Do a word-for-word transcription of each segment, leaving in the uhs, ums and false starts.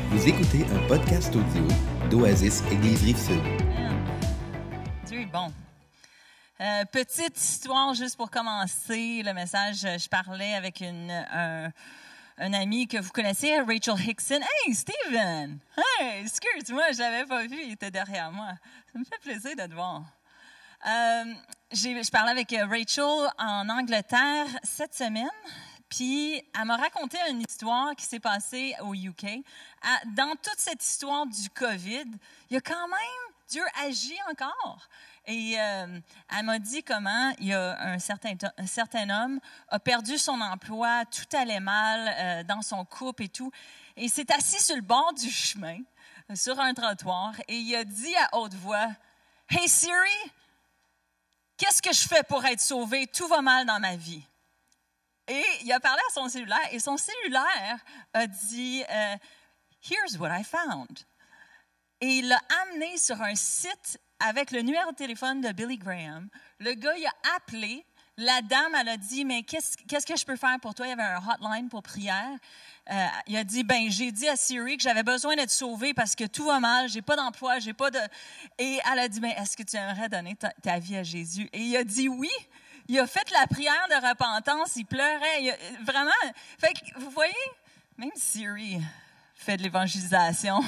Vous écoutez un podcast audio d'Oasis Église Rive-Sud. Dieu est bon. Euh, petite histoire juste pour commencer le message. Je parlais avec une, un, un ami que vous connaissez, Rachel Hickson. Hey, Steven! Hey, excuse-moi, je l'avais pas vu, il était derrière moi. Ça me fait plaisir de te voir. Euh, j'ai, je parlais avec Rachel en Angleterre cette semaine. Puis, elle m'a raconté une histoire qui s'est passée au U K. Dans toute cette histoire du COVID, il y a quand même, Dieu agit encore. Et euh, elle m'a dit comment il y a un certain, un certain homme a perdu son emploi, tout allait mal euh, dans son couple et tout. Et il s'est assis sur le bord du chemin, sur un trottoir, et il a dit à haute voix, « Hey Siri, qu'est-ce que je fais pour être sauvé? Tout va mal dans ma vie. » Et il a parlé à son cellulaire, et son cellulaire a dit euh, « Here's what I found ». Et il l'a amené sur un site avec le numéro de téléphone de Billy Graham. Le gars, il a appelé. La dame, elle a dit « Mais qu'est-ce, qu'est-ce que je peux faire pour toi? » Il y avait un hotline pour prière. Euh, il a dit « Ben, j'ai dit à Siri que j'avais besoin d'être sauvé parce que tout va mal, j'ai pas d'emploi, j'ai pas de... » Et elle a dit « Ben, est-ce que tu aimerais donner ta, ta vie à Jésus? » Et il a dit « Oui. » Il a fait la prière de repentance, il pleurait, il a, vraiment. Fait que, vous voyez, même Siri fait de l'évangélisation.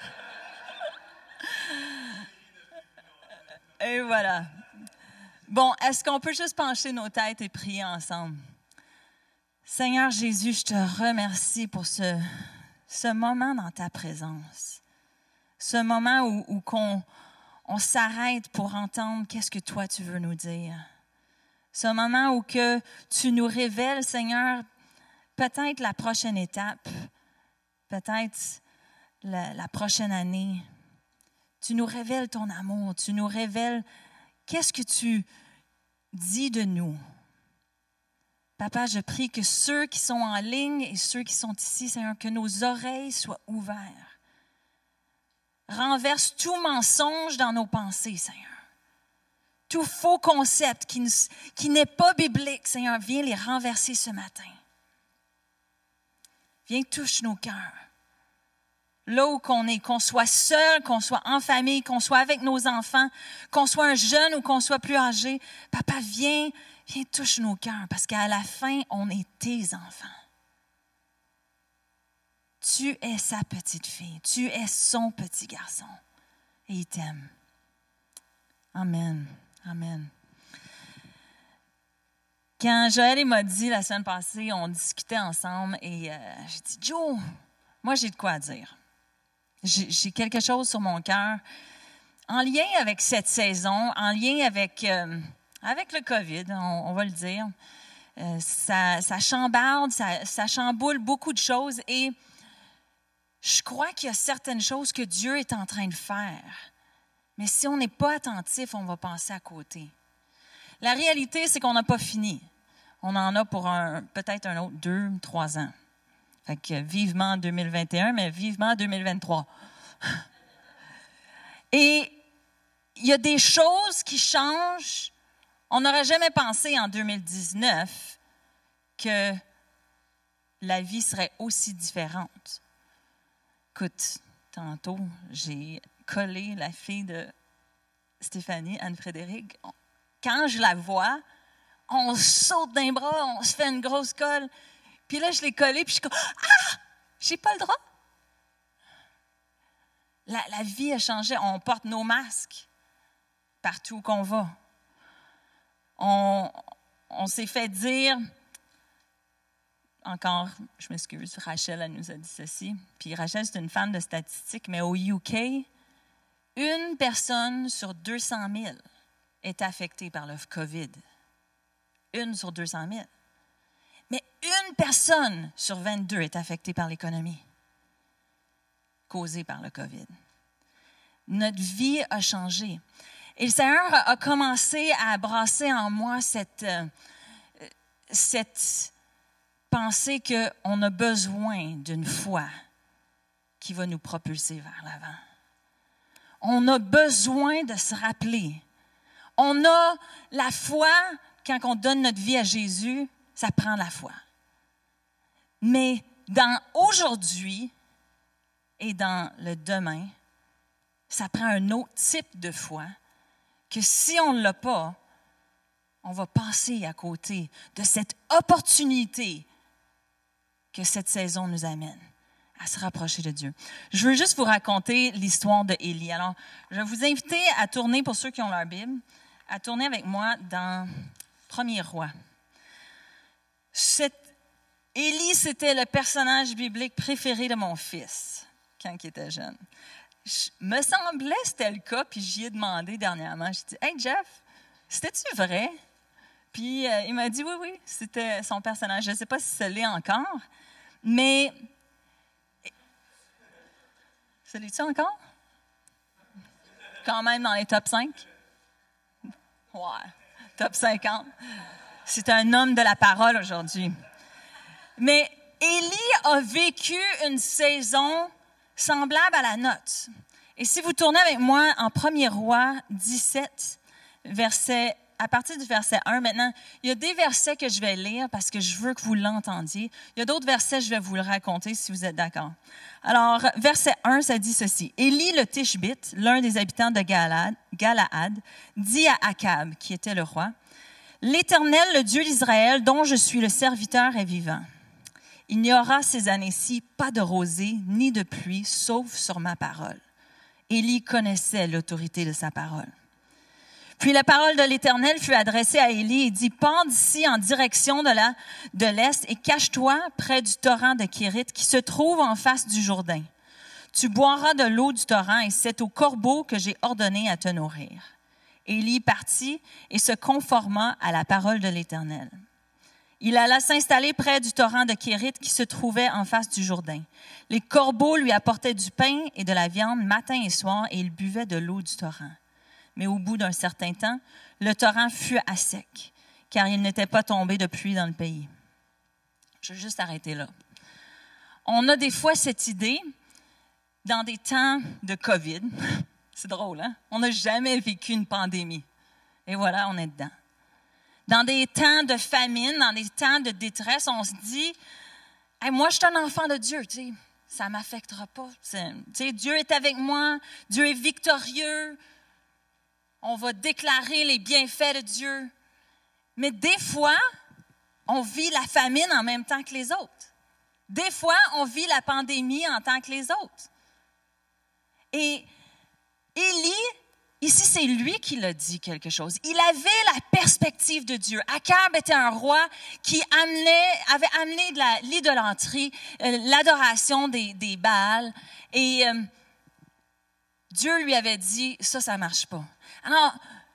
Et voilà. Bon, est-ce qu'on peut juste pencher nos têtes et prier ensemble? Seigneur Jésus, je te remercie pour ce, ce moment dans ta présence. Ce moment où, où qu'on, on s'arrête pour entendre qu'est-ce que toi tu veux nous dire. Ce moment où que tu nous révèles, Seigneur, peut-être la prochaine étape, peut-être la, la prochaine année. Tu nous révèles ton amour, tu nous révèles qu'est-ce que tu dis de nous. Papa, je prie que ceux qui sont en ligne et ceux qui sont ici, Seigneur, que nos oreilles soient ouvertes. Renverse tout mensonge dans nos pensées, Seigneur. Tout faux concept qui, qui n'est pas biblique, Seigneur, viens les renverser ce matin. Viens touche nos cœurs. Là où qu'on est, qu'on soit seul, qu'on soit en famille, qu'on soit avec nos enfants, qu'on soit un jeune ou qu'on soit plus âgé, Papa, viens, viens touche nos cœurs, parce qu'à la fin, on est tes enfants. Tu es sa petite fille, tu es son petit garçon, et il t'aime. Amen. Amen. Quand Joël m'a dit la semaine passée, on discutait ensemble et euh, j'ai dit, Joe, moi j'ai de quoi dire. J'ai, j'ai quelque chose sur mon cœur en lien avec cette saison, en lien avec, euh, avec le COVID, on, on va le dire. Euh, ça, ça chambarde, ça, ça chamboule beaucoup de choses et je crois qu'il y a certaines choses que Dieu est en train de faire. Mais si on n'est pas attentif, on va passer à côté. La réalité, c'est qu'on n'a pas fini. On en a pour un, peut-être un autre deux, trois ans. Fait que vivement deux mille vingt et un, mais vivement deux mille vingt-trois. Et il y a des choses qui changent. On n'aurait jamais pensé en deux mille dix-neuf que la vie serait aussi différente. Écoute, tantôt, j'ai collé la fille de Stéphanie, Anne-Frédéric. Quand je la vois, on saute d'un bras, on se fait une grosse colle. Puis là, je l'ai collée, puis je suis comme « Ah! J'ai pas le droit! » La, la vie a changé. On porte nos masques partout où qu'on va. On, on s'est fait dire... Encore, je m'excuse, Rachel, elle nous a dit ceci. Puis Rachel, c'est une fan de statistiques, mais au U K, une personne sur deux cent mille est affectée par le COVID. Une sur deux cent mille. Mais une personne sur vingt-deux est affectée par l'économie causée par le COVID. Notre vie a changé. Et le Seigneur a commencé à brasser en moi cette, euh, cette penser qu'on a besoin d'une foi qui va nous propulser vers l'avant. On a besoin de se rappeler. On a la foi, quand on donne notre vie à Jésus, ça prend la foi. Mais dans aujourd'hui, et dans le demain, ça prend un autre type de foi que si on ne l'a pas, on va passer à côté de cette opportunité que cette saison nous amène à se rapprocher de Dieu. Je veux juste vous raconter l'histoire de Élie. Alors, je vais vous inviter à tourner, pour ceux qui ont leur Bible, à tourner avec moi dans Premier Roi. Cette Élie, c'était le personnage biblique préféré de mon fils quand il était jeune. Je, me semblait que c'était le cas, puis j'y ai demandé dernièrement. J'ai dit « Hey Jeff, c'était-tu vrai? » Puis euh, il m'a dit « Oui, oui, c'était son personnage. » Je ne sais pas si ça l'est encore, mais... Ça l'est-tu encore? Quand même dans les top cinq? Ouais, top cinquante. C'est un homme de la parole aujourd'hui. Mais Élie a vécu une saison semblable à la nôtre. Et si vous tournez avec moi en Premier Roi dix-sept, verset, à partir du verset un, maintenant, il y a des versets que je vais lire parce que je veux que vous l'entendiez. Il y a d'autres versets, je vais vous le raconter si vous êtes d'accord. Alors, verset un, ça dit ceci. Élie le Tishbite, l'un des habitants de Galaad, Galaad, dit à Akab, qui était le roi, « L'Éternel, le Dieu d'Israël, dont je suis le serviteur, est vivant. Il n'y aura ces années-ci pas de rosée ni de pluie, sauf sur ma parole. » Élie connaissait l'autorité de sa parole. Puis la parole de l'Éternel fut adressée à Élie et dit, « Pars d'ici en direction de, la, de l'est et cache-toi près du torrent de Kérit qui se trouve en face du Jourdain. Tu boiras de l'eau du torrent et c'est au corbeau que j'ai ordonné à te nourrir. » Élie partit et se conforma à la parole de l'Éternel. Il alla s'installer près du torrent de Kérit qui se trouvait en face du Jourdain. Les corbeaux lui apportaient du pain et de la viande matin et soir et il buvait de l'eau du torrent. Mais au bout d'un certain temps, le torrent fut à sec, car il n'était pas tombé de pluie dans le pays. Je vais juste arrêter là. On a des fois cette idée, dans des temps de COVID, c'est drôle, hein? On n'a jamais vécu une pandémie. Et voilà, on est dedans. Dans des temps de famine, dans des temps de détresse, on se dit, hey, moi, je suis un enfant de Dieu, tu sais, ça ne m'affectera pas. Tu sais, Dieu est avec moi, Dieu est victorieux. On va déclarer les bienfaits de Dieu. Mais des fois, on vit la famine en même temps que les autres. Des fois, on vit la pandémie en tant que les autres. Et Élie, ici, c'est lui qui l'a dit quelque chose. Il avait la perspective de Dieu. Akab était un roi qui amenait, avait amené de la, l'idolâtrie, euh, l'adoration des, des Baals. Et euh, Dieu lui avait dit, ça, ça ne marche pas. Alors,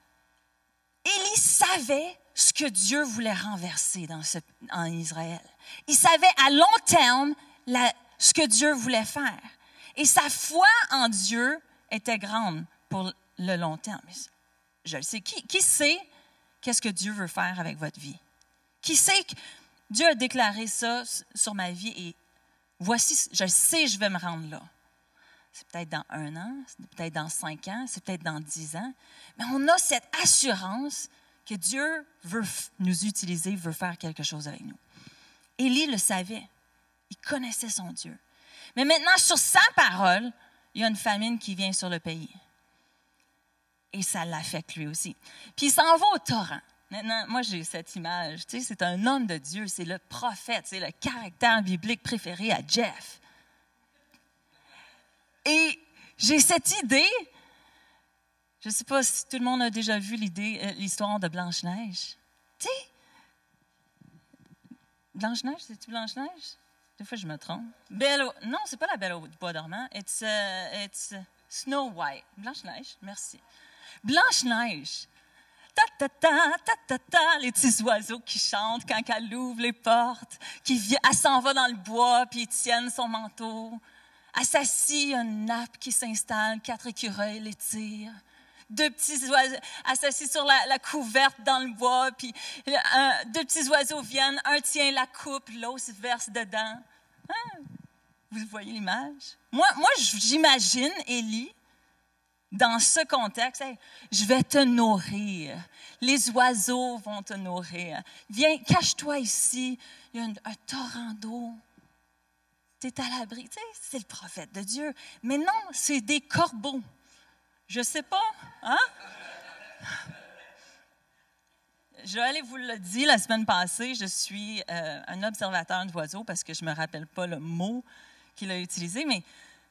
Élie savait ce que Dieu voulait renverser dans ce, en Israël. Il savait à long terme la, ce que Dieu voulait faire. Et sa foi en Dieu était grande pour le long terme. Je le sais. Qui, qui sait qu'est-ce que Dieu veut faire avec votre vie? Qui sait que Dieu a déclaré ça sur ma vie et voici, je sais, je vais me rendre là. C'est peut-être dans un an, c'est peut-être dans cinq ans, c'est peut-être dans dix ans. Mais on a cette assurance que Dieu veut nous utiliser, veut faire quelque chose avec nous. Élie le savait. Il connaissait son Dieu. Mais maintenant, sur sa parole, il y a une famine qui vient sur le pays. Et ça l'affecte lui aussi. Puis il s'en va au torrent. Maintenant, moi, j'ai cette image. Tu sais, c'est un homme de Dieu, c'est le prophète, c'est le caractère biblique préféré à Jeff. Et j'ai cette idée, je ne sais pas si tout le monde a déjà vu l'idée, euh, l'histoire de Blanche-Neige. Tu sais, Blanche-Neige, c'est-tu Blanche-Neige? Des fois, je me trompe. Belle au... Non, c'est pas la Belle au bois dormant. It's, uh, it's Snow White. Blanche-Neige, merci. Blanche-Neige. Ta, ta, ta, ta, ta, ta, les petits oiseaux qui chantent quand elle ouvre les portes, qui vient, elle s'en va dans le bois, puis ils tiennent son manteau. Elle s'assit, il y a une nappe qui s'installe, quatre écureuils les tirent. Deux petits oiseaux, elle s'assit sur la, la couverte dans le bois, puis un, deux petits oiseaux viennent, un tient la coupe, l'autre se verse dedans. Hein? Vous voyez l'image? Moi, moi j'imagine Élie dans ce contexte. Hey, je vais te nourrir. Les oiseaux vont te nourrir. Viens, cache-toi ici. Il y a un, un torrent d'eau. tu es à l'abri. Tu sais, c'est le prophète de Dieu. Mais non, c'est des corbeaux. Je ne sais pas, hein? Joël vous l'a dit la semaine passée, je suis euh, un observateur d'oiseaux parce que je ne me rappelle pas le mot qu'il a utilisé, mais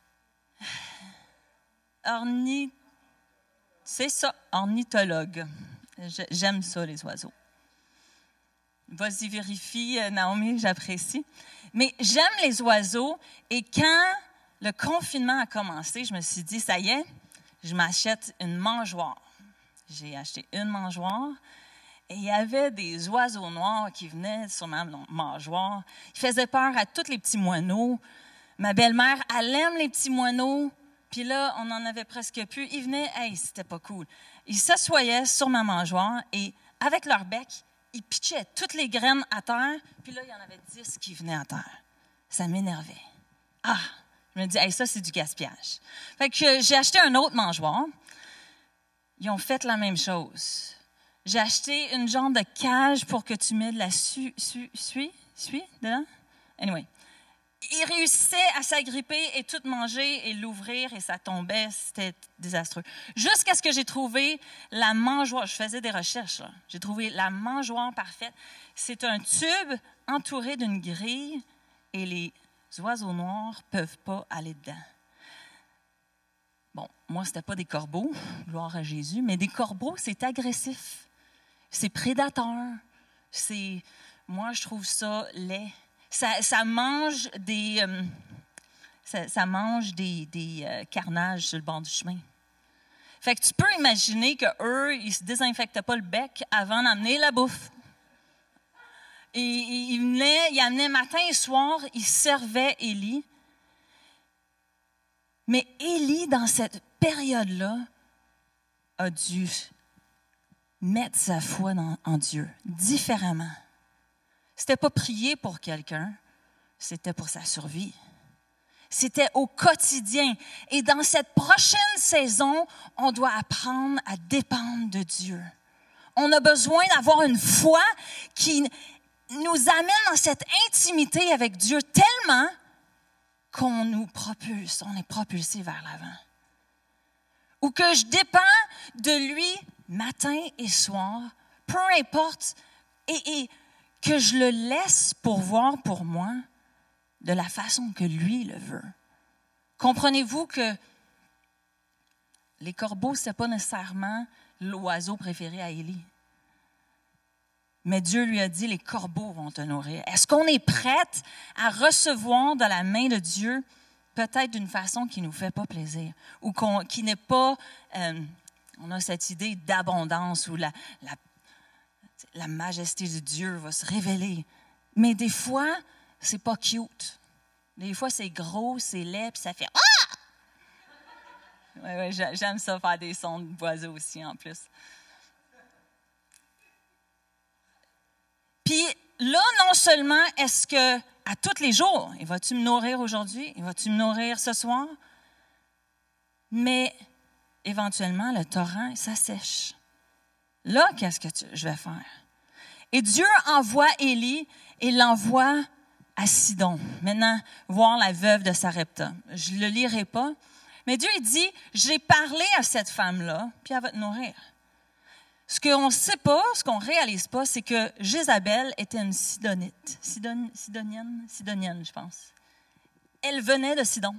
orni, c'est ça, ornithologue. J'aime ça, les oiseaux. Vas-y, vérifie, Naomi, j'apprécie. Mais j'aime les oiseaux et quand le confinement a commencé, je me suis dit, ça y est, je m'achète une mangeoire. J'ai acheté une mangeoire et il y avait des oiseaux noirs qui venaient sur ma mangeoire. Ils faisaient peur à tous les petits moineaux. Ma belle-mère, elle aime les petits moineaux. Puis là, on n'en avait presque plus. Ils venaient, hey, c'était pas cool. Ils s'assoyaient sur ma mangeoire et avec leur bec, ils pitchaient toutes les graines à terre. Puis là, il y en avait dix qui venaient à terre. Ça m'énervait. Ah! Je me dis, hey, ça, c'est du gaspillage. Fait que j'ai acheté un autre mangeoire. Ils ont fait la même chose. J'ai acheté une genre de cage pour que tu mets de la su, su, suie, suie dedans. Anyway. Ils réussissaient à s'agripper et tout manger et l'ouvrir et ça tombait. C'était désastreux. Jusqu'à ce que j'ai trouvé la mangeoire. Je faisais des recherches, là. J'ai trouvé la mangeoire parfaite. C'est un tube entouré d'une grille et les oiseaux noirs ne peuvent pas aller dedans. Bon, moi, ce n'était pas des corbeaux, gloire à Jésus, mais des corbeaux, c'est agressif. C'est prédateur. C'est, moi, je trouve ça laid. Ça, ça mange des, euh, ça, ça mange des, des euh, carnages sur le bord du chemin. Fait que tu peux imaginer qu'eux, ils ne se désinfectaient pas le bec avant d'amener la bouffe. Et, ils venaient, ils amenaient matin et soir, ils servaient Élie. Mais Élie, dans cette période-là, a dû mettre sa foi dans, en Dieu différemment. C'était pas prier pour quelqu'un, c'était pour sa survie. C'était au quotidien. Et dans cette prochaine saison, on doit apprendre à dépendre de Dieu. On a besoin d'avoir une foi qui nous amène dans cette intimité avec Dieu tellement qu'on nous propulse, on est propulsé vers l'avant. Ou que je dépends de lui matin et soir, peu importe, et, et que je le laisse pourvoir pour moi de la façon que lui le veut. Comprenez-vous que les corbeaux, ce n'est pas nécessairement l'oiseau préféré à Élie. Mais Dieu lui a dit, les corbeaux vont te nourrir. Est-ce qu'on est prête à recevoir de la main de Dieu, peut-être d'une façon qui ne nous fait pas plaisir, ou qu'on, qui n'est pas, euh, on a cette idée d'abondance où la, la, la majesté de Dieu va se révéler. Mais des fois, c'est pas cute. Des fois, c'est gros, c'est laid, puis ça fait « Ah! » Oui, oui, j'aime ça, faire des sons d'oiseaux aussi, en plus. Puis là, non seulement est-ce que, à tous les jours, il va-tu me nourrir aujourd'hui? Il va-tu me nourrir ce soir? Mais éventuellement, le torrent, ça sèche. Là, qu'est-ce que tu, je vais faire? Et Dieu envoie Élie et l'envoie à Sidon. Maintenant, voir la veuve de Sarepta. Je ne le lirai pas. Mais Dieu, il dit, j'ai parlé à cette femme-là, puis elle va te nourrir. Ce qu'on ne sait pas, ce qu'on ne réalise pas, c'est que Jézabel était une Sidonite. Sidon, Sidonienne? Sidonienne, je pense. Elle venait de Sidon.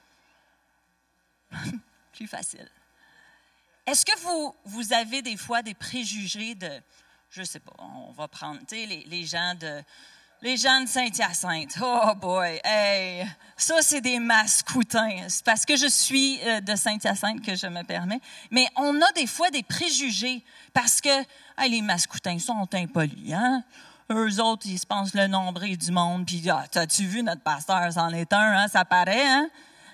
Plus facile. Est-ce que vous, vous avez des fois des préjugés de, je ne sais pas, on va prendre, tu sais, les, les gens de... Les gens de Saint-Hyacinthe, oh boy, hey, ça c'est des mascoutins. C'est parce que je suis de Saint-Hyacinthe que je me permets. Mais on a des fois des préjugés parce que hey, les mascoutins sont impolis, hein? Eux autres, ils se pensent le nombril du monde. Puis, ah, t'as-tu vu notre pasteur, c'en est un, hein? Ça paraît, hein?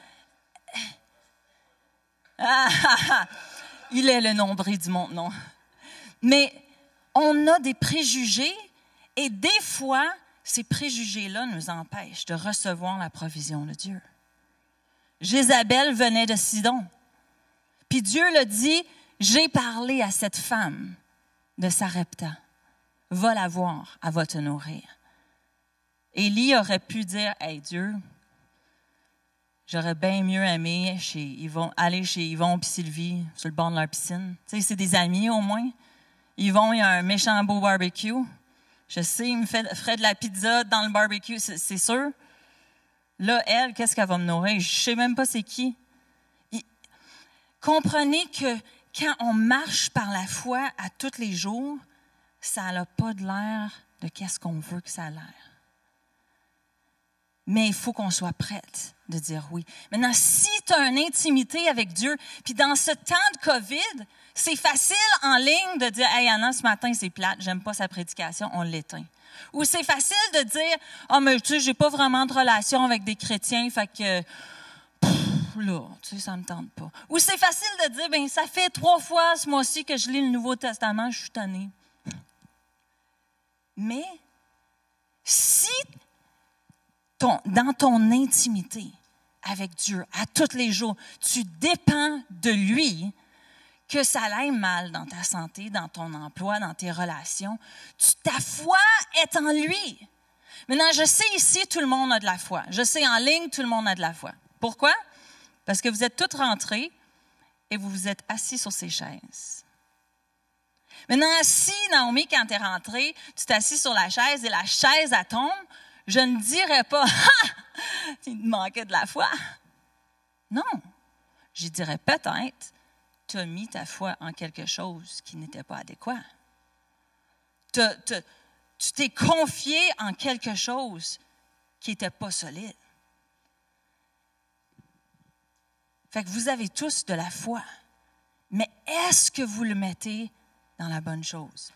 Ah, ah, ah, il est le nombril du monde, non? Mais on a des préjugés et des fois, ces préjugés-là nous empêchent de recevoir la provision de Dieu. Jézabel venait de Sidon. Puis Dieu l'a dit, j'ai parlé à cette femme de Sarepta. Va la voir, elle va te nourrir. Élie aurait pu dire, hey Dieu, J'aurais bien mieux aimé chez Yvon, aller chez Yvon et Sylvie sur le bord de leur piscine. Tu sais, c'est des amis au moins. Yvon, il a un méchant beau barbecue. Je sais, il me fait, ferait de la pizza dans le barbecue, c'est, c'est sûr. Là, elle, qu'est-ce qu'elle va me nourrir? Je sais même pas c'est qui. Il, comprenez que quand on marche par la foi à tous les jours, ça n'a pas de l'air de qu'est-ce qu'on veut que ça a l'air. Mais il faut qu'on soit prête de dire oui. Maintenant, si tu as une intimité avec Dieu, puis dans ce temps de COVID, c'est facile en ligne de dire « Hey Anna, ce matin, c'est plate, j'aime pas sa prédication, on l'éteint. » Ou c'est facile de dire « Ah, oh, mais tu sais, j'ai pas vraiment de relation avec des chrétiens, fait que, pff, là, tu sais, ça me tente pas. » Ou c'est facile de dire « Ben, ça fait trois fois ce mois-ci que je lis le Nouveau Testament, je suis tannée. » Mais, si ton, dans ton intimité avec Dieu, à tous les jours, tu dépends de lui, que ça aille mal dans ta santé, dans ton emploi, dans tes relations, tu, ta foi est en lui. Maintenant, je sais ici, tout le monde a de la foi. Je sais en ligne, tout le monde a de la foi. Pourquoi? Parce que vous êtes toutes rentrées et vous vous êtes assis sur ces chaises. Maintenant, si, Naomi, quand tu es rentrée, tu t'es assis sur la chaise et la chaise, elle tombe, je ne dirais pas « Ha! Il te manquait de la foi. » Non. Je dirais peut-être tu as mis ta foi en quelque chose qui n'était pas adéquat. T'as, t'as, tu t'es confié en quelque chose qui n'était pas solide. Fait que vous avez tous de la foi. Mais est-ce que vous le mettez dans la bonne chose?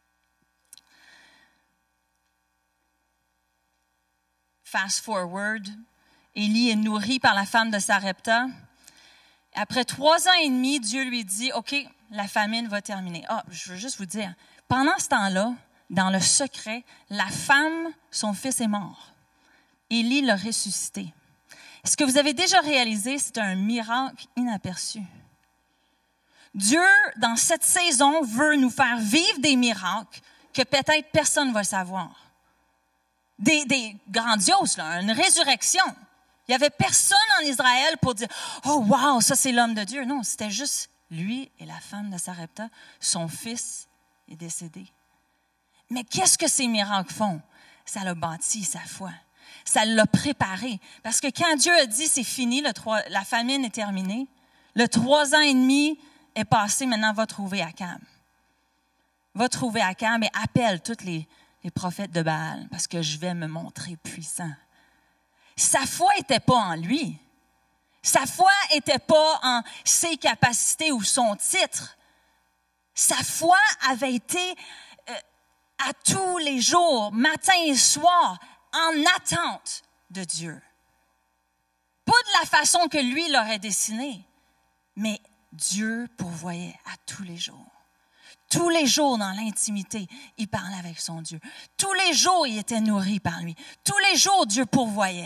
Fast forward, Élie est nourri par la femme de Sarepta. Après trois ans et demi, Dieu lui dit, « OK, la famine va terminer. » Ah, je veux juste vous dire, pendant ce temps-là, dans le secret, la femme, son fils est mort. Élie l'a ressuscité. Ce que vous avez déjà réalisé, c'est un miracle inaperçu. Dieu, dans cette saison, veut nous faire vivre des miracles que peut-être personne ne va savoir. Des, des grandioses, là, une résurrection. Il n'y avait personne en Israël pour dire « Oh, wow, ça c'est l'homme de Dieu. » Non, c'était juste lui et la femme de Sarepta. Son fils est décédé. Mais qu'est-ce que ces miracles font? Ça l'a bâti, sa foi. Ça l'a préparé. Parce que quand Dieu a dit « C'est fini, le trois, la famine est terminée », le trois ans et demi est passé, maintenant va trouver Akab. Va trouver Akab et appelle tous les, les prophètes de Baal parce que je vais me montrer puissant. Sa foi n'était pas en lui. Sa foi n'était pas en ses capacités ou son titre. Sa foi avait été euh, à tous les jours, matin et soir, en attente de Dieu. Pas de la façon que lui l'aurait dessiné, mais Dieu pourvoyait à tous les jours. Tous les jours, dans l'intimité, il parlait avec son Dieu. Tous les jours, il était nourri par lui. Tous les jours, Dieu pourvoyait.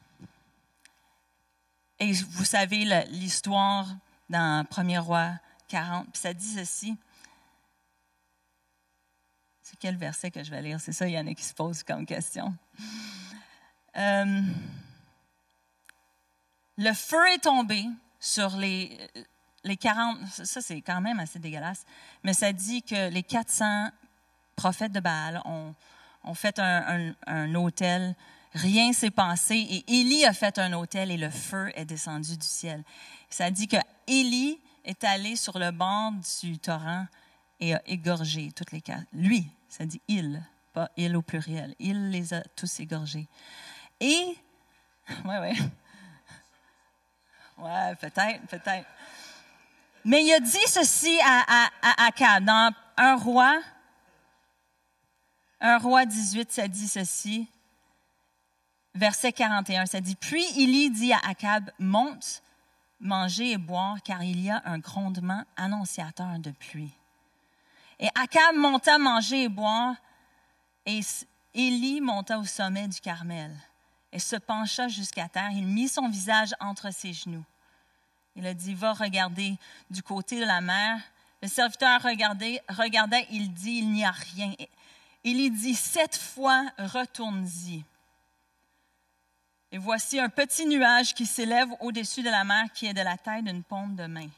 Et vous savez l'histoire dans premier roi quarante, puis ça dit ceci. C'est quel verset que je vais lire? C'est ça, il y en a qui se posent comme question. Euh, le feu est tombé sur les, les quarante, ça c'est quand même assez dégueulasse, mais ça dit que les quatre cents prophètes de Baal ont, ont fait un, un, un autel. Rien s'est passé et Élie a fait un autel et le feu est descendu du ciel. Ça dit que Élie est allé sur le bord du torrent et a égorgé toutes les quatre. Lui, ça dit il, pas il au pluriel. Il les a tous égorgés. Et, ouais, ouais, ouais, peut-être, peut-être. Mais il a dit ceci à, à, à Akab, dans un roi, un roi dix-huit, ça dit ceci. Verset quarante et un, ça dit « Puis Élie dit à Akab, monte, manger et boire, car il y a un grondement annonciateur de pluie. » Et Akab monta manger et boire, et Élie monta au sommet du Carmel, et se pencha jusqu'à terre. Il mit son visage entre ses genoux. Il a dit « Va regarder du côté de la mer. » Le serviteur regardait, regardait, il dit « Il n'y a rien. » Élie dit « Cette fois, retourne-y. » Et voici un petit nuage qui s'élève au-dessus de la mer qui est de la taille d'une paume de main.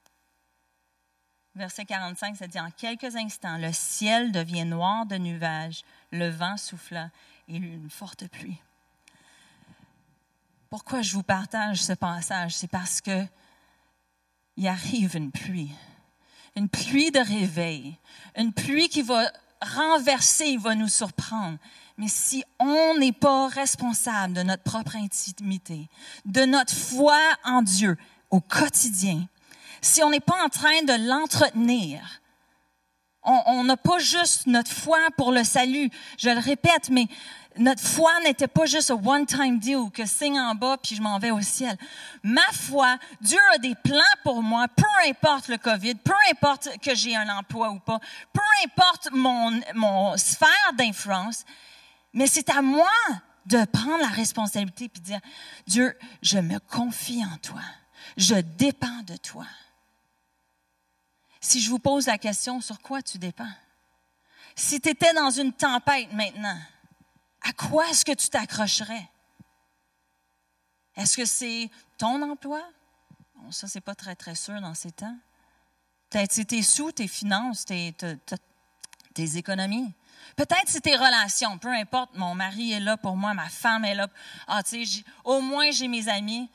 Verset quarante-cinq, ça dit « En quelques instants, le ciel devient noir de nuages, le vent souffla et il y eut une forte pluie. » Pourquoi je vous partage ce passage? C'est parce que il arrive une pluie, une pluie de réveil, une pluie qui va renverser, il va nous surprendre. Mais si on n'est pas responsable de notre propre intimité, de notre foi en Dieu au quotidien, si on n'est pas en train de l'entretenir, on n'a pas juste notre foi pour le salut. Je le répète, mais notre foi n'était pas juste un one-time deal que signe en bas puis je m'en vais au ciel. Ma foi, Dieu a des plans pour moi, peu importe le COVID, peu importe que j'ai un emploi ou pas, peu importe mon, mon sphère d'influence, mais c'est à moi de prendre la responsabilité puis de dire, Dieu, je me confie en toi, je dépends de toi. Si je vous pose la question, sur quoi tu dépends? Si tu étais dans une tempête maintenant, à quoi est-ce que tu t'accrocherais? Est-ce que c'est ton emploi? Bon, ça, c'est pas très, très sûr dans ces temps. Peut-être c'est tes sous, tes finances, tes, tes, tes économies. Peut-être c'est tes relations, peu importe, mon mari est là pour moi, ma femme est là. Ah, tu sais, au moins j'ai mes amis.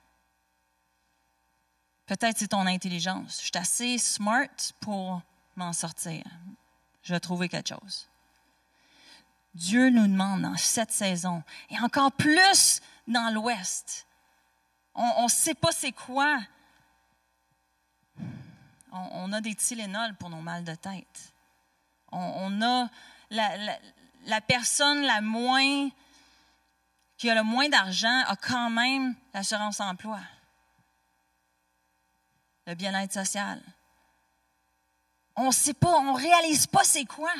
Peut-être c'est ton intelligence. Je suis assez smart pour m'en sortir. Je vais trouver quelque chose. Dieu nous demande dans cette saison, et encore plus dans l'Ouest, on ne sait pas c'est quoi. On, on a des Tylenol pour nos mal de tête. On, on a la, la, la personne la moins, qui a le moins d'argent a quand même l'assurance emploi, le bien-être social. On ne sait pas, on ne réalise pas c'est quoi.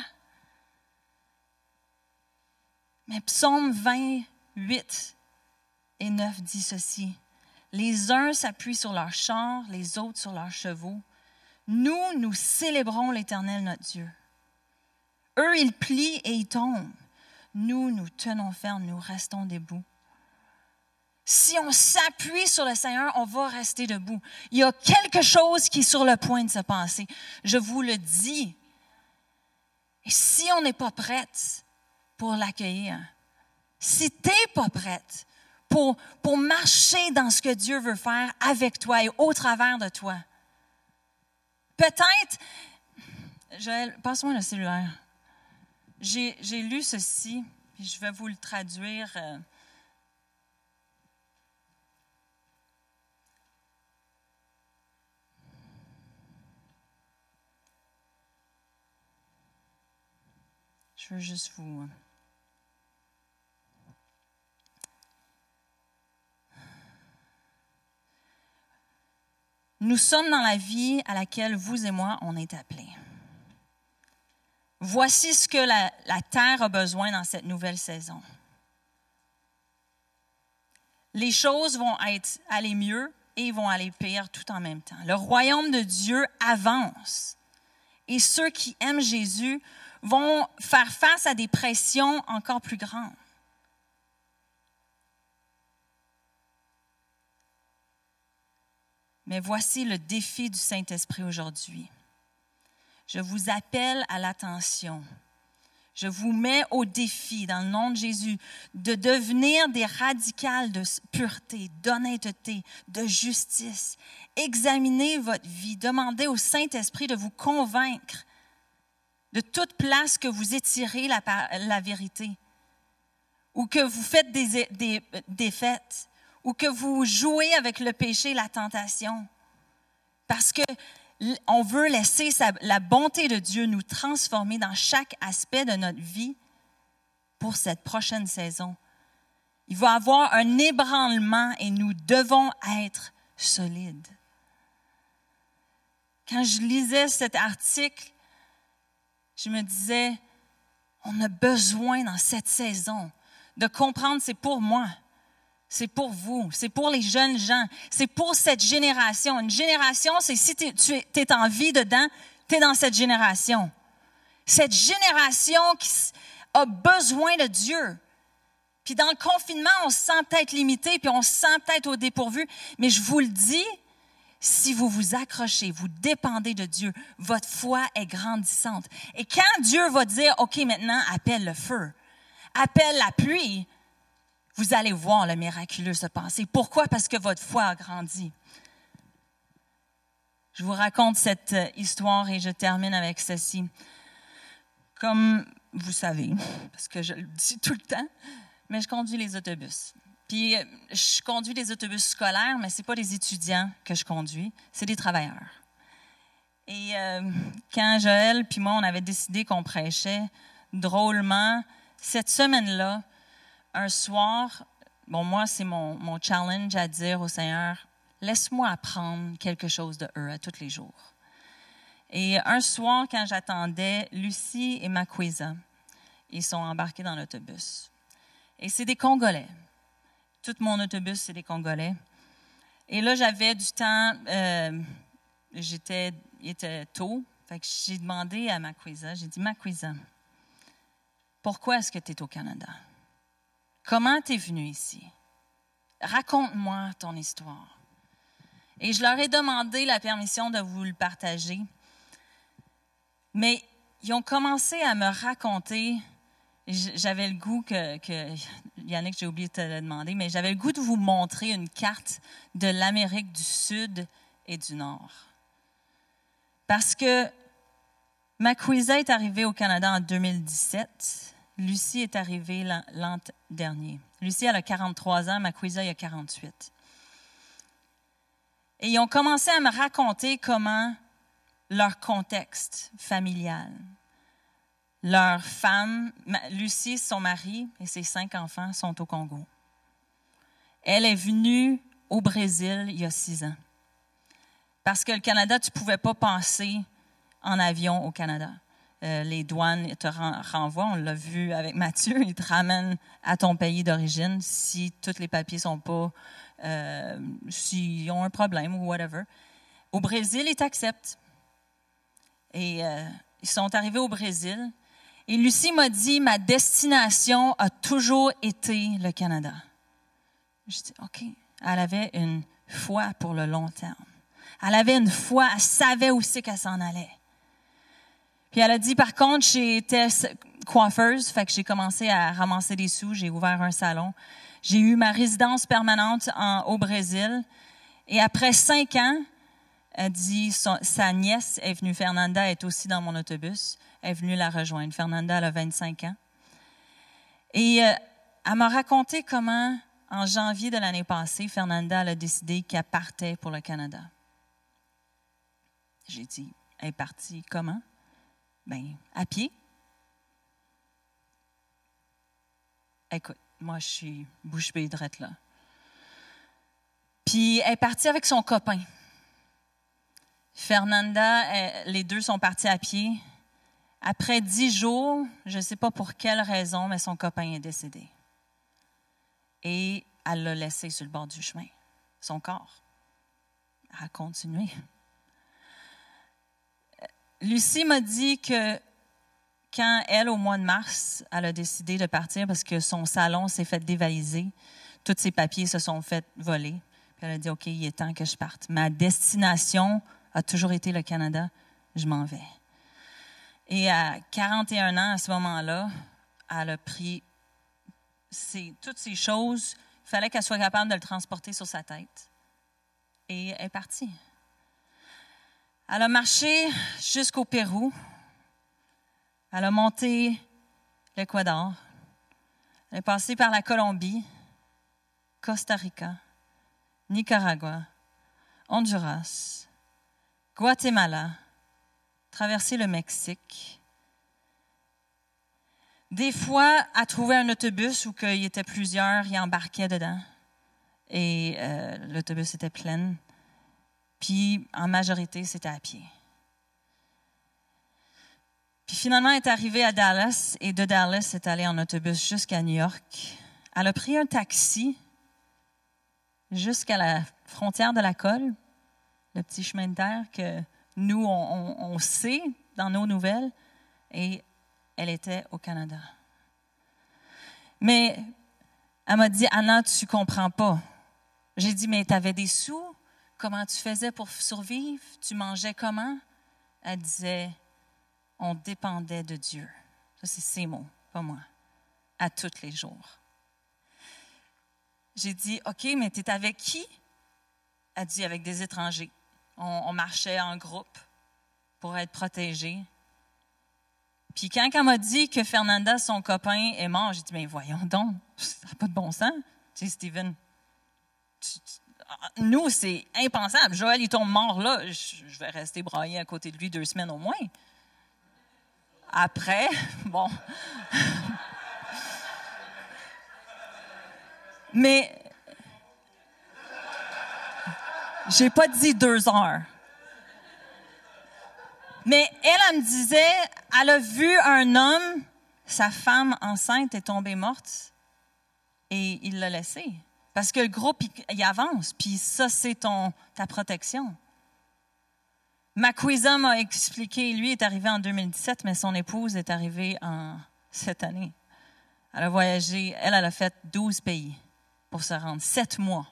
Mais Psaume vingt-huit et neuf dit ceci. Les uns s'appuient sur leurs chars, les autres sur leurs chevaux. Nous, nous célébrons l'Éternel notre Dieu. Eux, ils plient et ils tombent. Nous, nous tenons ferme, nous restons debout. Si on s'appuie sur le Seigneur, on va rester debout. Il y a quelque chose qui est sur le point de se passer. Je vous le dis. Et si on n'est pas prête pour l'accueillir, si tu n'es pas prête pour, pour marcher dans ce que Dieu veut faire avec toi et au travers de toi, peut-être, Joël, passe-moi le cellulaire. J'ai, j'ai lu ceci, puis je vais vous le traduire. Euh, Je veux juste vous... Nous sommes dans la vie à laquelle vous et moi, on est appelés. Voici ce que la, la terre a besoin dans cette nouvelle saison. Les choses vont être, aller mieux et vont aller pire tout en même temps. Le royaume de Dieu avance et ceux qui aiment Jésus vont faire face à des pressions encore plus grandes. Mais voici le défi du Saint-Esprit aujourd'hui. Je vous appelle à l'attention. Je vous mets au défi, dans le nom de Jésus, de devenir des radicales de pureté, d'honnêteté, de justice. Examinez votre vie. Demandez au Saint-Esprit de vous convaincre de toute place que vous étirez la, la vérité, ou que vous faites des, des défaites, ou que vous jouez avec le péché, la tentation. Parce qu'on veut laisser sa, la bonté de Dieu nous transformer dans chaque aspect de notre vie pour cette prochaine saison. Il va y avoir un ébranlement et nous devons être solides. Quand je lisais cet article, je me disais, on a besoin dans cette saison de comprendre, c'est pour moi, c'est pour vous, c'est pour les jeunes gens, c'est pour cette génération. Une génération, c'est si tu es en vie dedans, tu es dans cette génération. Cette génération qui a besoin de Dieu. Puis dans le confinement, on se sent peut-être limité, puis on se sent peut-être au dépourvu. Mais je vous le dis, si vous vous accrochez, vous dépendez de Dieu, votre foi est grandissante. Et quand Dieu va dire, OK, maintenant, appelle le feu, appelle la pluie, vous allez voir le miraculeux se passer. Pourquoi? Parce que votre foi a grandi. Je vous raconte cette histoire et je termine avec ceci. Comme vous savez, parce que je le dis tout le temps, mais je conduis les autobus. Puis, je conduis des autobus scolaires, mais ce n'est pas des étudiants que je conduis, c'est des travailleurs. Et euh, quand Joël puis moi, on avait décidé qu'on prêchait, drôlement, cette semaine-là, un soir, bon, moi, c'est mon, mon challenge à dire au Seigneur, laisse-moi apprendre quelque chose de eux à tous les jours. Et un soir, quand j'attendais, Lucie et Makweza, ils sont embarqués dans l'autobus. Et c'est des Congolais. Tout mon autobus, c'est des Congolais. Et là, j'avais du temps, euh, j'étais, il était tôt, fait que j'ai demandé à Makweza, j'ai dit, Makweza, pourquoi est-ce que tu es au Canada? Comment tu es venue ici? Raconte-moi ton histoire. Et je leur ai demandé la permission de vous le partager. Mais ils ont commencé à me raconter. J'avais le goût que, que Yannick, j'ai oublié de te le demander, mais j'avais le goût de vous montrer une carte de l'Amérique du Sud et du Nord. Parce que Makweza est arrivée au Canada en deux mille dix-sept. Lucie est arrivée l'an dernier. Lucie, elle a quarante-trois ans, Makweza, il a quarante-huit. Et ils ont commencé à me raconter comment leur contexte familial, leur femme, Lucie, son mari et ses cinq enfants sont au Congo. Elle est venue au Brésil il y a six ans. Parce que le Canada, tu ne pouvais pas passer en avion au Canada. Euh, les douanes te renvoient, on l'a vu avec Mathieu, ils te ramènent à ton pays d'origine si tous les papiers ne sont pas, euh, s'ils ont un problème ou whatever. Au Brésil, ils t'acceptent. Et euh, ils sont arrivés au Brésil. Et Lucie m'a dit, ma destination a toujours été le Canada. Je dis, OK. Elle avait une foi pour le long terme. Elle avait une foi, elle savait aussi qu'elle s'en allait. Puis elle a dit, par contre, j'étais coiffeuse, fait que j'ai commencé à ramasser des sous, j'ai ouvert un salon. J'ai eu ma résidence permanente en, au Brésil. Et après cinq ans, elle dit, son, sa nièce est venue, Fernanda est aussi dans mon autobus, elle est venue la rejoindre. Fernanda, elle a vingt-cinq ans. Et euh, elle m'a raconté comment, en janvier de l'année passée, Fernanda elle a décidé qu'elle partait pour le Canada. J'ai dit, elle est partie comment? Bien, à pied. Écoute, moi, je suis bouche bée drette là. Puis, elle est partie avec son copain. Fernanda, elle, les deux sont partis à pied. Après dix jours, je ne sais pas pour quelle raison, mais son copain est décédé. Et elle l'a laissé sur le bord du chemin, son corps. Elle a continué. Lucie m'a dit que quand elle, au mois de mars, elle a décidé de partir parce que son salon s'est fait dévaliser, tous ses papiers se sont fait voler. Puis elle a dit, OK, il est temps que je parte. Ma destination a toujours été le Canada. Je m'en vais. Et à quarante et un ans, à ce moment-là, elle a pris ces, toutes ces choses. Il fallait qu'elle soit capable de le transporter sur sa tête. Et elle est partie. Elle a marché jusqu'au Pérou. Elle a monté l'Équateur. Elle est passée par la Colombie, Costa Rica, Nicaragua, Honduras, Guatemala, traversé le Mexique. Des fois, elle trouvait un autobus où il y était plusieurs, ils embarquaient dedans. Et euh, l'autobus était plein. Puis, en majorité, c'était à pied. Puis finalement, elle est arrivée à Dallas, et de Dallas, elle est allée en autobus jusqu'à New York. Elle a pris un taxi jusqu'à la frontière de la Colle, le petit chemin de terre que nous, on, on, on sait dans nos nouvelles, et elle était au Canada. Mais Elle m'a dit, Anna, tu comprends pas. J'ai dit, mais tu avais des sous? Comment tu faisais pour survivre? Tu mangeais comment? Elle disait, on dépendait de Dieu. Ça, c'est ses mots, pas moi. À tous les jours. J'ai dit, OK, mais tu es avec qui? Elle dit, avec des étrangers. On, on marchait en groupe pour être protégés. Puis quand elle m'a dit que Fernanda, son copain, est mort, j'ai dit, mais voyons donc, ça n'a pas de bon sens. Tu sais, Steven, tu, tu, nous, c'est impensable. Joël, il tombe mort là, je, je vais rester braillé à côté de lui deux semaines au moins. Après, bon. Mais, j'ai pas dit deux heures. Mais elle, elle me disait, elle a vu un homme, sa femme enceinte est tombée morte et il l'a laissée. Parce que le groupe, il, il avance, puis ça, c'est ton, ta protection. Makwisa m'a expliqué, lui est arrivé en deux mille dix-sept, mais son épouse est arrivée en cette année. Elle a voyagé, elle, elle a fait douze pays pour se rendre, sept mois.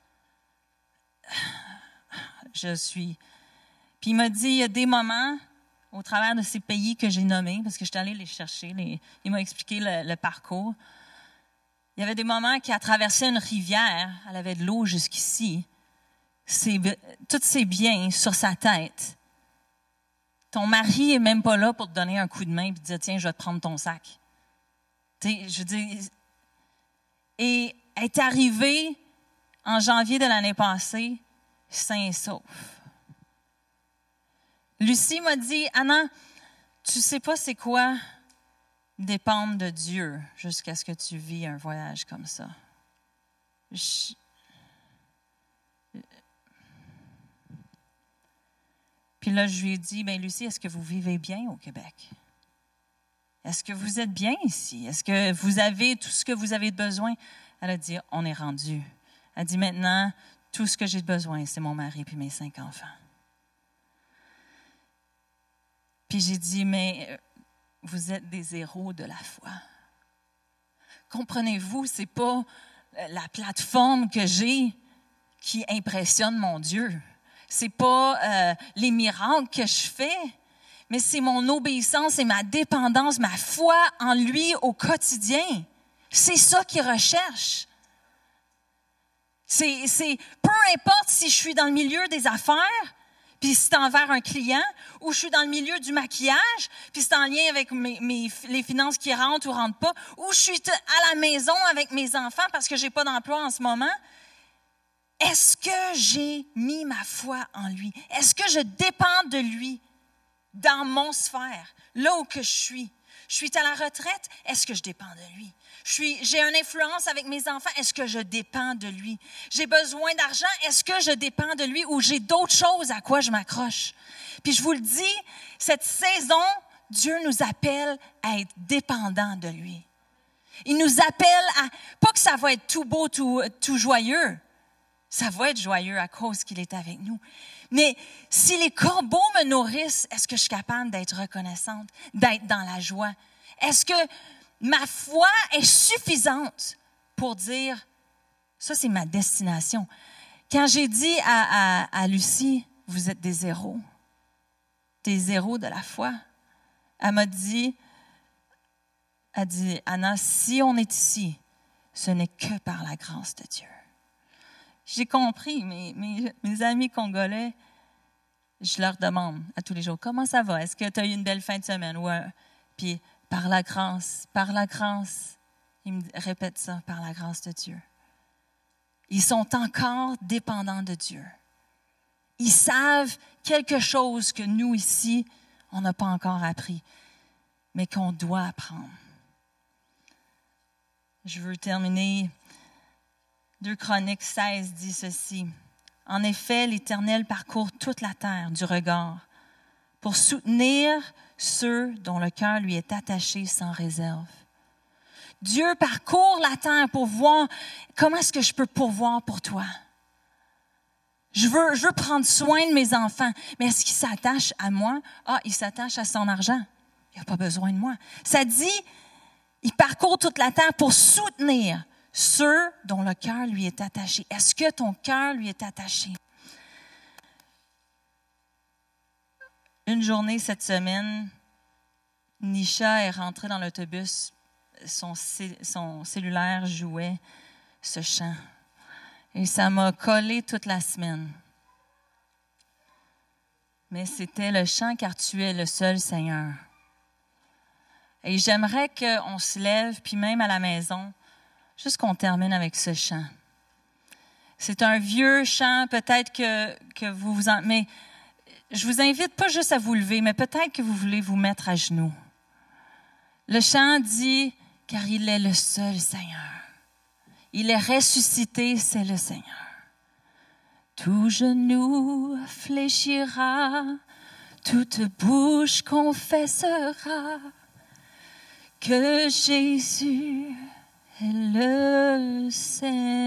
Je suis... Puis il m'a dit, il y a des moments au travers de ces pays que j'ai nommés, parce que je suis allée les chercher, les, il m'a expliqué le, le parcours. Il y avait des moments qu'elle traversait une rivière, elle avait de l'eau jusqu'ici, ses, tous ses biens sur sa tête. Ton mari est même pas là pour te donner un coup de main et te dire, tiens, je vais te prendre ton sac. Tu sais, je veux dire, et elle est arrivée en janvier de l'année passée, sain et sauf. Lucie m'a dit, Anna, tu sais pas c'est quoi dépendre de Dieu jusqu'à ce que tu vis un voyage comme ça. Je... Puis là, je lui ai dit, bien Lucie, est-ce que vous vivez bien au Québec? Est-ce que vous êtes bien ici? Est-ce que vous avez tout ce que vous avez besoin? Elle a dit, on est rendu. Elle a dit, maintenant, tout ce que j'ai besoin, c'est mon mari et mes cinq enfants. Puis j'ai dit, mais vous êtes des héros de la foi. Comprenez-vous, c'est pas la plateforme que j'ai qui impressionne mon Dieu. C'est pas euh, les miracles que je fais, mais c'est mon obéissance et ma dépendance, ma foi en lui au quotidien. C'est ça qu'il recherche. C'est, c'est peu importe si je suis dans le milieu des affaires, puis c'est envers un client, ou je suis dans le milieu du maquillage, puis c'est en lien avec mes, mes, les finances qui rentrent ou rentrent pas, ou je suis à la maison avec mes enfants parce que j'ai pas d'emploi en ce moment. Est-ce que j'ai mis ma foi en lui? Est-ce que je dépends de lui dans mon sphère, là où que je suis? Je suis à la retraite, est-ce que je dépends de lui? Je suis, j'ai une influence avec mes enfants, est-ce que je dépends de lui? J'ai besoin d'argent, est-ce que je dépends de lui ou j'ai d'autres choses à quoi je m'accroche? Puis je vous le dis, cette saison, Dieu nous appelle à être dépendants de lui. Il nous appelle à, pas que ça va être tout beau, tout, tout joyeux, ça va être joyeux à cause qu'il est avec nous. Mais si les corbeaux me nourrissent, est-ce que je suis capable d'être reconnaissante, d'être dans la joie? Est-ce que ma foi est suffisante pour dire, ça c'est ma destination? Quand j'ai dit à, à, à Lucie, vous êtes des héros, des héros de la foi, elle m'a dit, elle dit, Anna, si on est ici, ce n'est que par la grâce de Dieu. J'ai compris, mes, mes, mes amis congolais, je leur demande à tous les jours, comment ça va? Est-ce que tu as eu une belle fin de semaine? Ouais. Puis, par la grâce, par la grâce, ils me répètent ça, par la grâce de Dieu. Ils sont encore dépendants de Dieu. Ils savent quelque chose que nous ici, on n'a pas encore appris, mais qu'on doit apprendre. Je veux terminer. deux Chroniques seize dit ceci. En effet, l'Éternel parcourt toute la terre du regard pour soutenir ceux dont le cœur lui est attaché sans réserve. Dieu parcourt la terre pour voir comment est-ce que je peux pourvoir pour toi. Je veux, je veux prendre soin de mes enfants, mais est-ce qu'il s'attache à moi? Ah, il s'attache à son argent. Il n'a pas besoin de moi. Ça dit, il parcourt toute la terre pour soutenir ceux dont le cœur lui est attaché. Est-ce que ton cœur lui est attaché? Une journée cette semaine, Nisha est rentrée dans l'autobus. Son, son cellulaire jouait ce chant. Et ça m'a collé toute la semaine. Mais c'était le chant « Car tu es le seul Seigneur ». Et j'aimerais qu'on se lève, puis même à la maison, juste qu'on termine avec ce chant. C'est un vieux chant, peut-être que, que vous vous en... Mais je vous invite pas juste à vous lever, mais peut-être que vous voulez vous mettre à genoux. Le chant dit « Car il est le seul Seigneur. Il est ressuscité, c'est le Seigneur. Tout genou fléchira, toute bouche confessera que Jésus est le Seigneur. »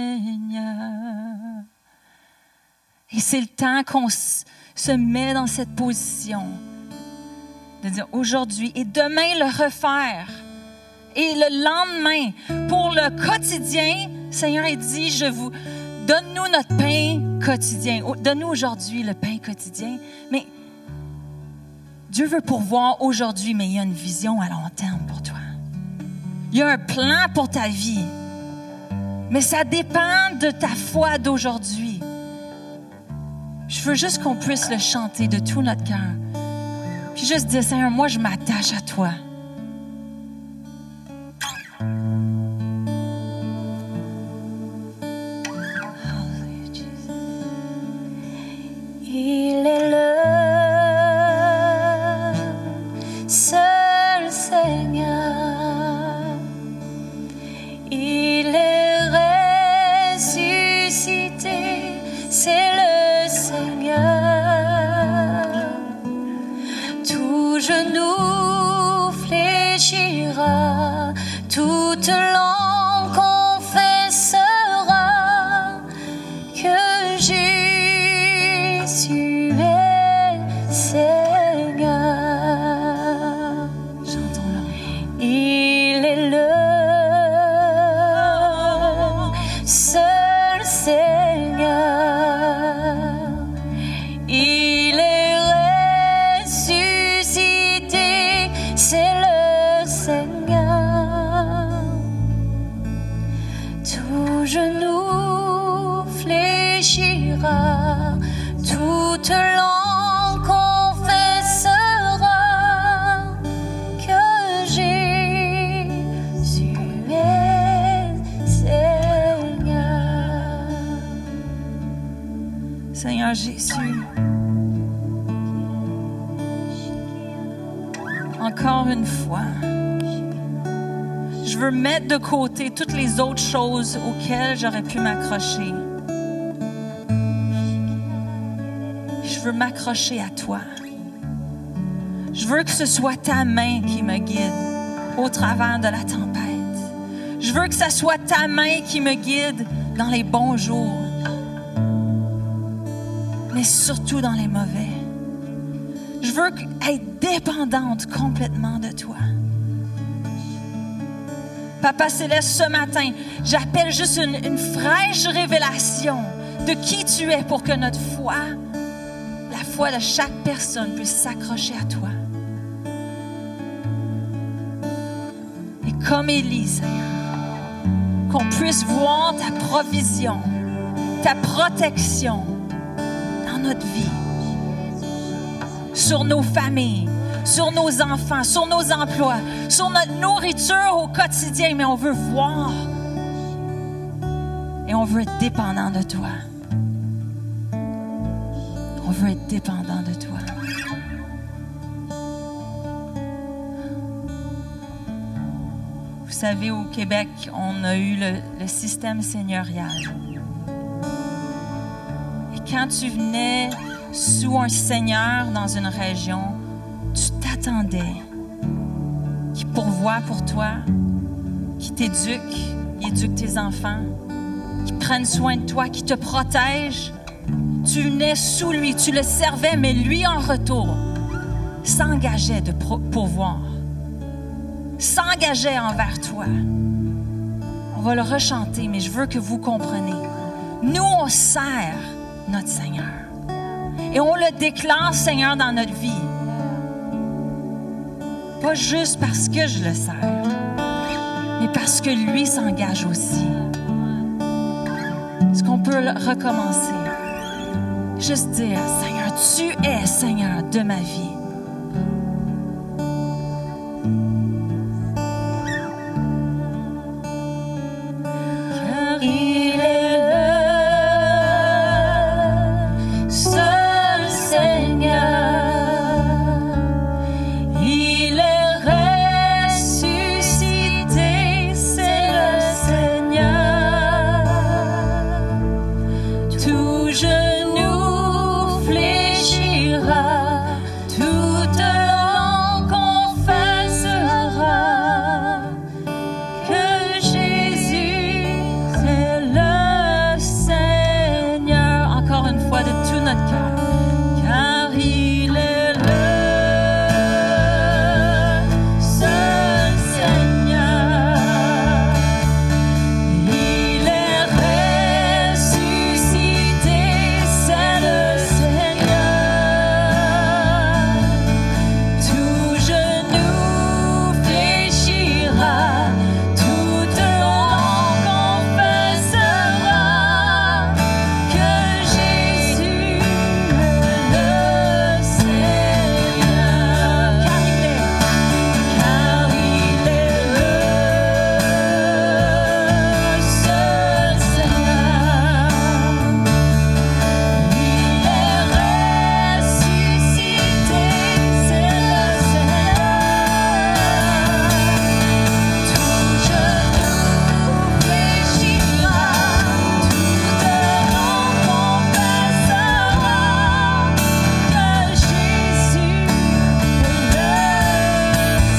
Et c'est le temps qu'on se met dans cette position de dire aujourd'hui et demain le refaire. Et le lendemain, pour le quotidien, Seigneur a dit, je vous donne-nous notre pain quotidien. Donne-nous aujourd'hui le pain quotidien. Mais Dieu veut pourvoir aujourd'hui, mais il y a une vision à long terme pour toi. Il y a un plan pour ta vie. Mais ça dépend de ta foi d'aujourd'hui. Je veux juste qu'on puisse le chanter de tout notre cœur. Puis juste dire, Seigneur, moi je m'attache à toi. Il est le seul Seigneur. Il est ressuscité, c'est le Seigneur. Tout genou fléchira, toute langue confessera que Jésus est Seigneur. Chantons-le. Il est le seul Seigneur. Il est ressuscité, c'est le Seigneur. Tout genou fléchira, toute langue confessera que Jésus est Seigneur. Seigneur Jésus, encore une fois, je veux mettre de côté toutes les autres choses auxquelles j'aurais pu m'accrocher. Je veux m'accrocher à toi. Je veux que ce soit ta main qui me guide au travers de la tempête. Je veux que ce soit ta main qui me guide dans les bons jours, mais surtout dans les mauvais. Je veux être dépendante complètement de toi. Papa Céleste, ce matin, j'appelle juste une, une fraîche révélation de qui tu es pour que notre foi, la foi de chaque personne puisse s'accrocher à toi. Et comme Élie, Seigneur, qu'on puisse voir ta provision, ta protection dans notre vie, sur nos familles, sur nos enfants, sur nos emplois, sur notre nourriture au quotidien, mais on veut voir et on veut être dépendant de toi. On veut être dépendant de toi. Vous savez, au Québec, on a eu le, le système seigneurial. Et quand tu venais sous un seigneur dans une région, tu t'attendais qu'il pourvoie pour toi, qu'il t'éduque, qu'il éduque tes enfants, qu'il prenne soin de toi, qu'il te protège. Tu venais sous lui, tu le servais, mais lui, en retour, s'engageait de pourvoir, s'engageait envers toi. On va le rechanter, mais je veux que vous compreniez. Nous, on sert notre Seigneur. Et on le déclare Seigneur dans notre vie. Pas juste parce que je le sers, mais parce que lui s'engage aussi. Est-ce qu'on peut le recommencer? Juste dire, Seigneur, tu es Seigneur de ma vie. Car il est le seul Seigneur. Il est ressuscité, c'est le Seigneur. Tout genou fléchira, toute langue confessera que Jésus est le Seigneur. Encore une fois, de tout notre cœur, car il est le seul Seigneur. Il est ressuscité, c'est le Seigneur. Tout genou fléchira, toute langue confessera que Jésus est le Seigneur. Car il est, car il est le seul Seigneur. Il est ressuscité, c'est le Seigneur. Tout genou fléchira, toute langue confessera que Jésus est le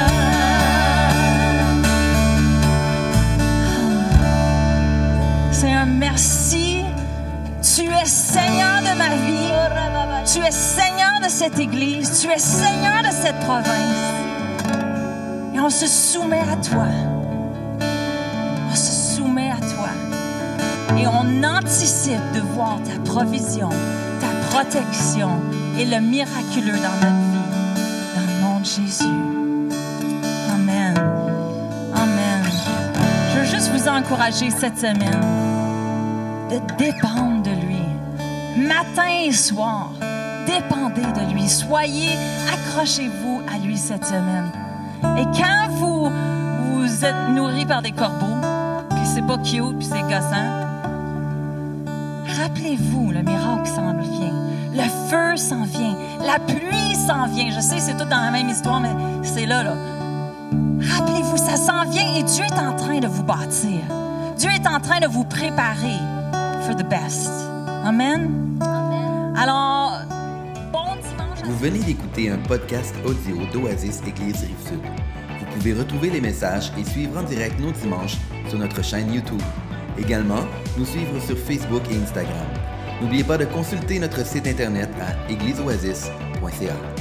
Seigneur. Seigneur, merci. Tu es Seigneur de ma vie. Tu es Seigneur de cette Église. Tu es Seigneur de cette province. Et on se soumet à toi. On se soumet à toi. Et on anticipe de voir ta provision, ta protection et le miraculeux dans notre vie. Dans le nom de Jésus. Amen. Amen. Je veux juste vous encourager cette semaine de dépendre de lui. Matin et soir, dépendez de lui. Soyez, accrochez-vous à lui cette semaine. Et quand vous, vous êtes nourris par des corbeaux, puis c'est pas cute, puis c'est gossant, rappelez-vous, le miracle s'en vient. Le feu s'en vient. La pluie s'en vient. Je sais, c'est tout dans la même histoire, mais c'est là, là. Rappelez-vous, ça s'en vient et Dieu est en train de vous bâtir. Dieu est en train de vous préparer for the best. Amen. Alors, bon dimanche. Vous venez d'écouter un podcast audio d'Oasis Église Rive-Sud. Vous pouvez retrouver les messages et suivre en direct nos dimanches sur notre chaîne YouTube. Également, nous suivre sur Facebook et Instagram. N'oubliez pas de consulter notre site internet à église oasis point c a.